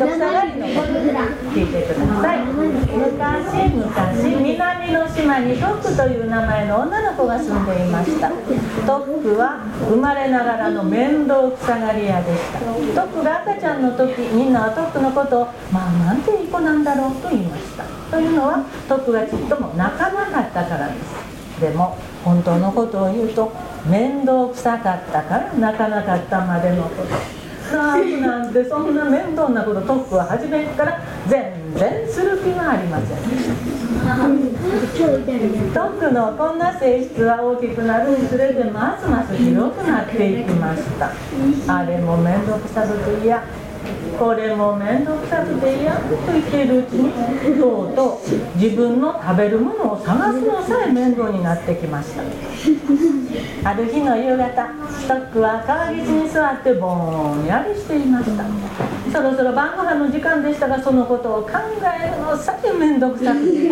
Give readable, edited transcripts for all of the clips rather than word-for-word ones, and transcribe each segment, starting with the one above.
倒くさがりのこと、聞いてください。昔々、南の島にトックという名前の女の子が住んでいました。トックは生まれながらの面倒くさがり屋でした。トックが赤ちゃんの時、みんなはトックのことをなんていい子なんだろうと言いました。というのはトックがちっとも泣かなかったからです。でも本当のことを言うと、面倒くさかったから泣かなかったまでのこと。なんてそんな面倒なことトックは初めから全然する気がありませんでした。トックのこんな性質は大きくなるにつれてますますひどくなっていきました。あれも面倒くさくて嫌、これも面倒くさくて嫌と言っているうちに、とうとう自分の食べるものを探すのさえ面倒になってきました。ある日の夕方、トックは川岸に座ってぼんやりしていました。そろそろ晩ご飯の時間でしたが、そのことを考えるのさえ面倒くさくて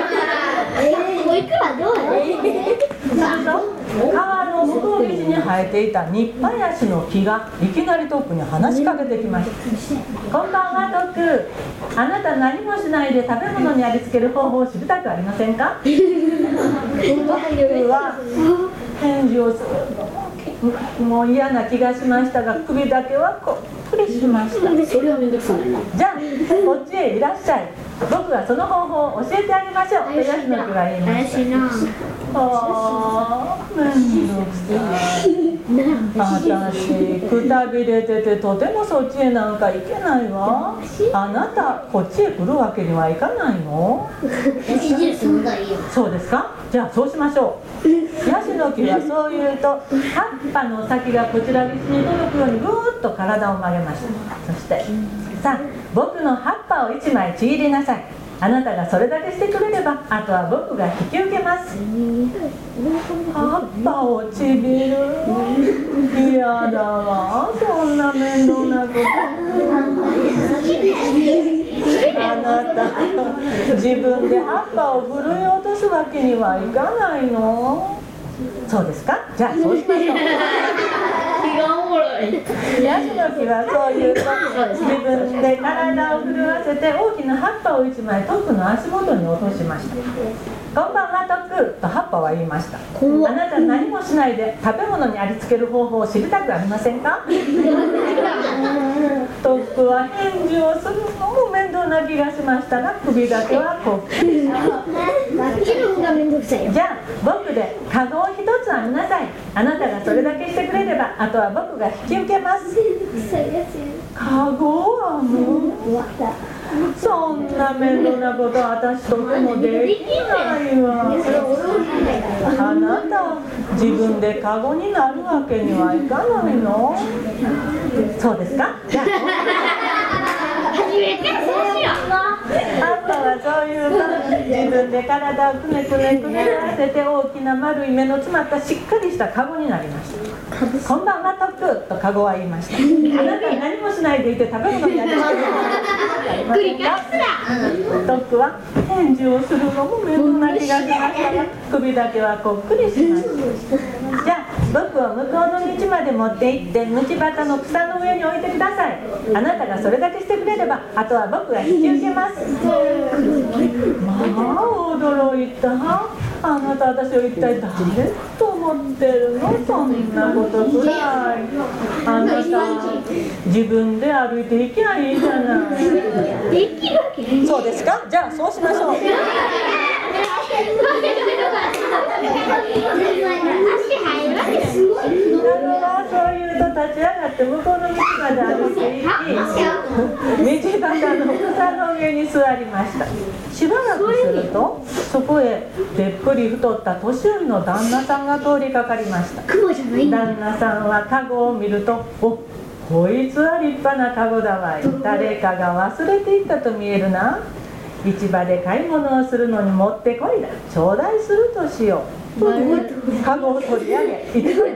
川の向こう岸に生えていたニッパヤシの木がいきなりトックに話しかけてきました。こんばんはトック、あなた何もしないで食べ物にありつける方法を知りたくありませんか？トックは返事をするのもう嫌な気がしましたが、首だけはこっくりしました。 それはめんどくさいな。 じゃあこっちへいらっしゃい、僕がその方法を教えてあげましょうとヤシの木が言いました。めんどくさい。私くたびれててとてもそっちへなんか行けないわ。あなたこっちへ来るわけにはいかないの？そうですか？じゃあそうしましょう。ヤシの木はそう言うと、葉っぱの先がこちら岸に届くようにぐーっと体を曲げました。そしてさあ僕の葉っぱを1枚ちぎりなさい。あなたがそれだけしてくれれば、あとは僕が引き受けます。葉っぱをちぎる？嫌だわ、そんな面倒なこと。あなた自分で葉っぱを振るい落とすわけにはいかないの？そうですか？じゃあそうしましょう。ヤシの木はそう言うと、自分で体を震わせて大きな葉っぱを1枚トックの足元に落としました。こんばんはトックと葉っぱは言いました。あなた何もしないで食べ物にありつける方法を知りたくありませんか？トックは返事をするのも面倒な気がしましたが、首だけはこっくり。じゃあ僕でカゴを1つ編みなさい。あなたがそれだけしてくれれば、あとは僕が引き受けます。カゴを編む？そんな面倒なこと私とてもできないわ。あなた自分でカゴになるわけにはいかないの？そうですか？じゃああとはそういうと自分で体をくねくねくねらせて大きな丸い目の詰まったしっかりしたカゴになりました。こんばんはトックとカゴは言いました。あなたは何もしないでいて食べ物にありつけることがありませんか？トックは返事をするのも面倒な気がしましたが、首だけはこっくりしました。じゃあ僕を向こうの道まで持って行って道端の草の上に置いてください。あなたがそれだけしてくれれば、あとは僕が引き受けます。まあ驚いた。あなた私を一体誰と思ってるの？そんなことくらい。あなた自分で歩いていきゃいいじゃない。そうですか？じゃあそうしましょう。そういうと立ち上がって向こうの道まで歩いていき、道端の草の上に座りました。しばらくするとそこへでっぷり太った年寄りの旦那さんが通りかかりました。旦那さんはカゴを見ると、お、こいつは立派なカゴだわい。誰かが忘れていったと見えるな。市場で買い物をするのに持ってこいだ。頂戴するとしよう。カゴを取り上げ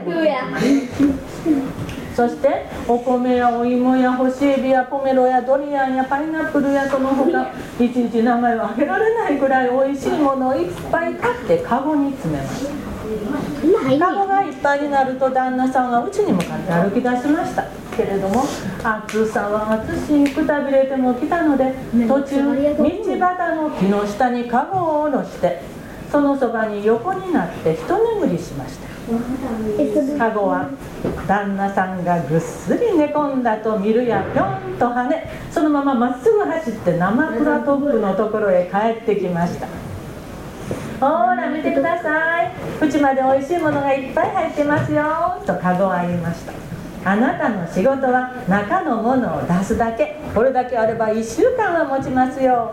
そしてお米やお芋や干しエビやポメロやドリアンやパイナップルやその他一日名前を挙げられないくらいおいしいものをいっぱい買ってカゴに詰めました。カゴがいっぱいになると旦那さんは家に向かって歩き出しました。 けれども、暑さは暑しくたびれても来たので、途中道端の木の下にカゴを下ろして、そのそばに横になって一眠りしました。カゴは旦那さんがぐっすり寝込んだと見るやぴょんと跳ね、そのまままっすぐ走って生倉トップのところへ帰ってきました。ほら見てください、うちまでおいしいものがいっぱい入ってますよとカゴは言いました。あなたの仕事は中のものを出すだけ、これだけあれば1週間は持ちますよ。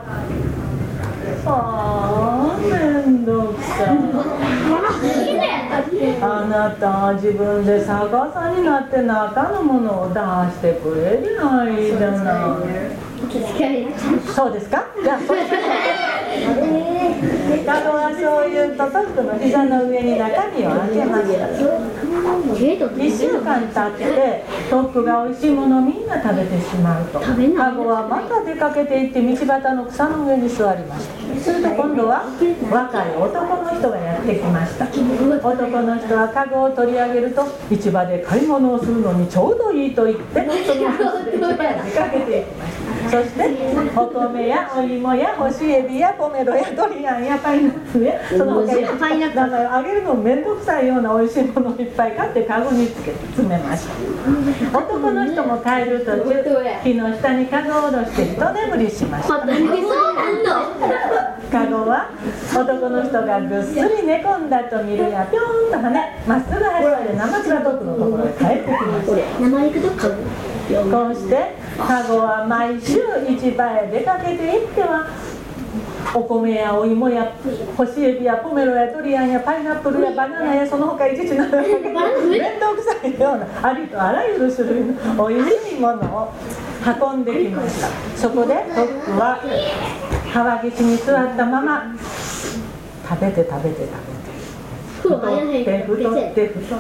ああ、めんどくさい。あなた自分で逆さになって中のものを出してくれりゃいいじゃない。そうですか？じゃあそうしましょう。カゴはそう言うとトップの膝の上に中身を開けました。1週間経ってトップがおいしいものをみんな食べてしまうと、カゴはまた出かけていって道端の草の上に座りました。すると今度は若い男の人がやってきました。男の人はカゴを取り上げると、市場で買い物をするのにちょうどいいと言って、その市場へ出かけていきました。そしてお米やお芋や干しエビやポメロやドリアンやパイナップルやその他にだからあげるのめんどくさいようなおいしいものをいっぱい買ってカゴに詰めました。男の人も帰る途中、木の下にカゴを下ろして一眠りしました。カゴは男の人がぐっすり寝込んだと見るやぴょんと跳ね、まっすぐ走って生倉トップのところへ帰ってきました。こうしてカゴは毎週市場へ出かけていっては、お米やお芋や干しエビやポメロやドリアンやパイナップルやバナナやその他一時のめんどくさいようなありとあらゆる種類のおいしいものを運んできました。そこでトップは川岸に座ったまま食べて食べて食べて、太って太って太って、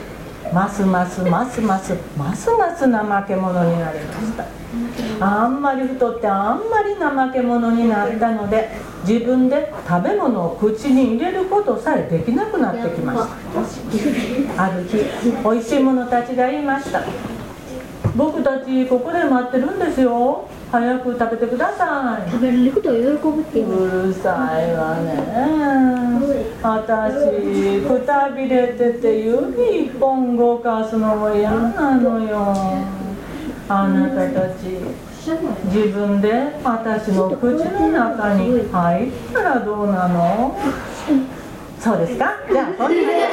ますますますますますます怠け者になりました。あんまり太ってあんまり怠け者になったので、自分で食べ物を口に入れることさえできなくなってきました。ある日おいしい者たちが言いました。僕たちここで待ってるんですよ、早く食べてください。 食べることを喜ぶっていう。 うるさいわね。私くたびれてて指一本動かすのも嫌なのよ。あなたたち自分で私の口の中に入ったらどうなの？そうですか？じゃあそれで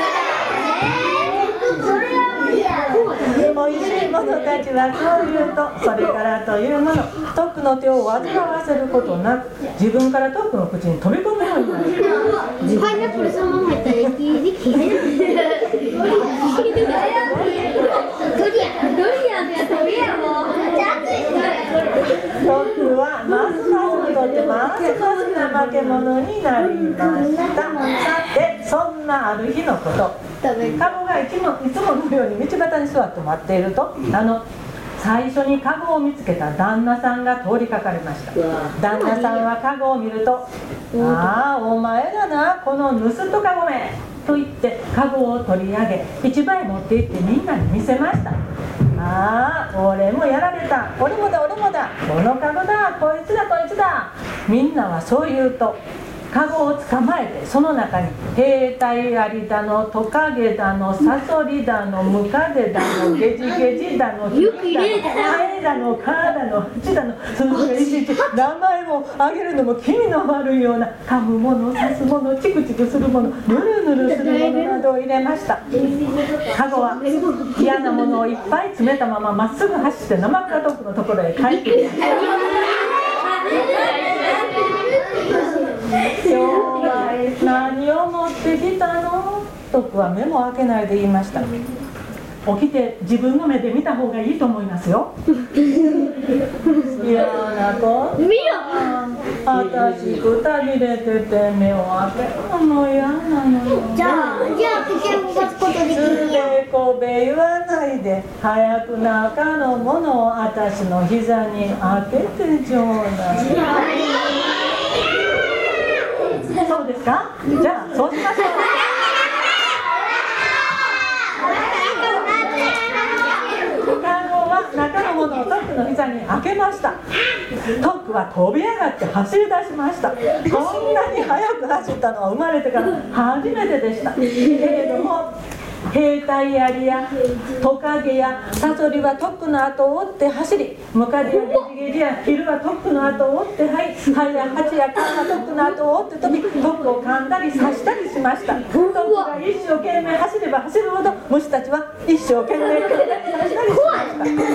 おいしい者たちはそう言うと、それからというもの、トップの手を煩わせることなく自分からトップの口に飛び込むようになる。 パイナップルそのまま入ったらできる。 トップはますます太ってますます怠け者になりました。さてそんなある日のこと、カゴがいつものように道端に座って待っていると、最初にカゴを見つけた旦那さんが通りかかりました。旦那さんはカゴを見ると、ああお前だなこの盗人カゴめと言ってカゴを取り上げ市場へ持って行ってみんなに見せました。ああ俺もやられた、俺もだ俺もだ、このカゴだ、こいつだこいつだ。みんなはそう言うとカゴを捕まえて、その中に兵隊アリだのトカゲだのサソリだのムカデだのゲジゲジだのヒハエだのカーだのハチだの、そのいちいち名前をあげるのも気味の悪いような噛むもの刺すものチクチクするものぬるぬるするものなどを入れました。カゴは嫌なものをいっぱい詰めたまままっすぐ走って生倉トップのところへ帰ってきました。今日は何を持ってきたの？トップは目も開けないで言いました。起きて自分の目で見た方がいいと思いますよ。嫌な子。私くたびれてて目を開けるのも嫌なのよ。 じゃあ危険を持つことできるよ。 つべこべ言わないで、早く中のものを私の膝に開けてちょうだい。そうですか？じゃあそうしましょう。カゴはクの膝に開けました。トックは飛び上がって走り出しました。こんなに速く走ったのは生まれてから初めてでした。けれども兵隊アリやトカゲやサソリはトックの後を追って走り、ムカデやゲジゲジやヒルはトックの後を追ってハエやハチやカンはトックの後を追って飛び、トックを噛んだり刺したりしました。トックが一生懸命走れば走るほど虫たちは一生懸命噛んだり刺したりしました。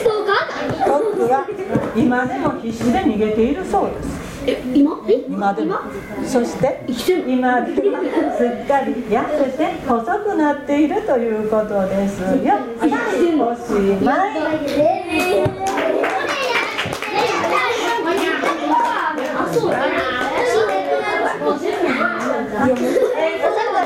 トックは今でも必死で逃げているそうです。今でも。そして今ではすっかり痩せて細くなっているということですよ。おしまい。